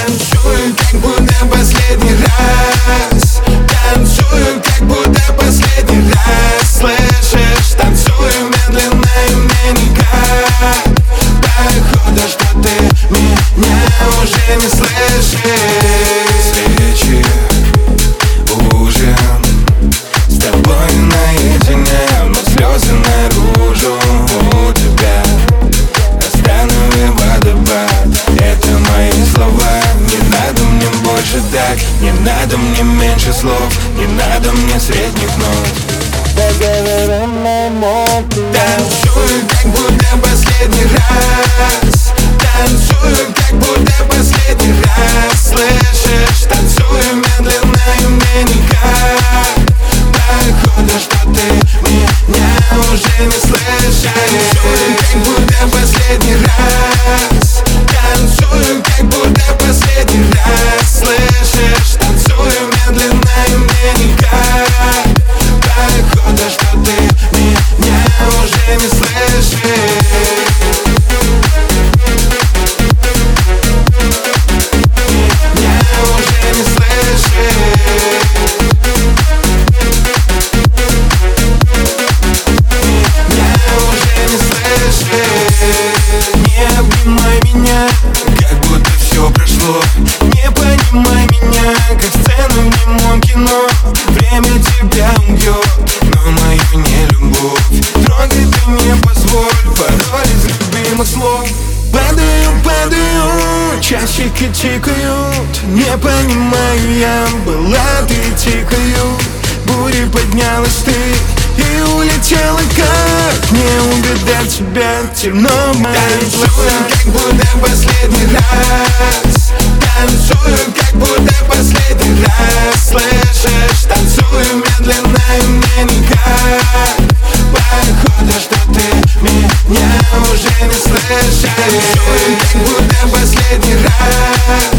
Танцую, как будто последний раз. Танцую, как будто последний раз. Слышишь, танцую медленно и мне никак. Походу, что ты меня уже не слышишь. Свечи, ужин, с тобой наедине, но слезы наружу. У тебя останови водопад. Это мои слова. Не надо мне больше так, не надо мне меньше слов, не надо мне средних нот. Танцую, как будто последний раз. Танцую, как будто последний раз. Слышишь, танцую медленно и мне никак. Походу, что ты меня уже не слышишь. Танцую, как будто последний раз. Танцую, как будто последний раз. Слышишь, танцую медленно и мне никак. Походу, что ты меня уже не слышишь. Не обнимай меня, как будто все прошло. Не понимай меня, как сцену в немом кино. Время тебя убьет, но мою нелюбовь трогай ты не позволь. Пароль из любимых слов. Падаю, падаю, часики тикают. Не понимаю я, была ты тикаю. Бурей поднялась ты и улетела, как не угадать тебя, темно в моих глазах. Танцую, как будто последний раз. Танцую, как будто последний раз. Слышишь, танцую медленно и мне никак. Походу, что ты меня уже не слышишь. Танцую, как будто последний раз.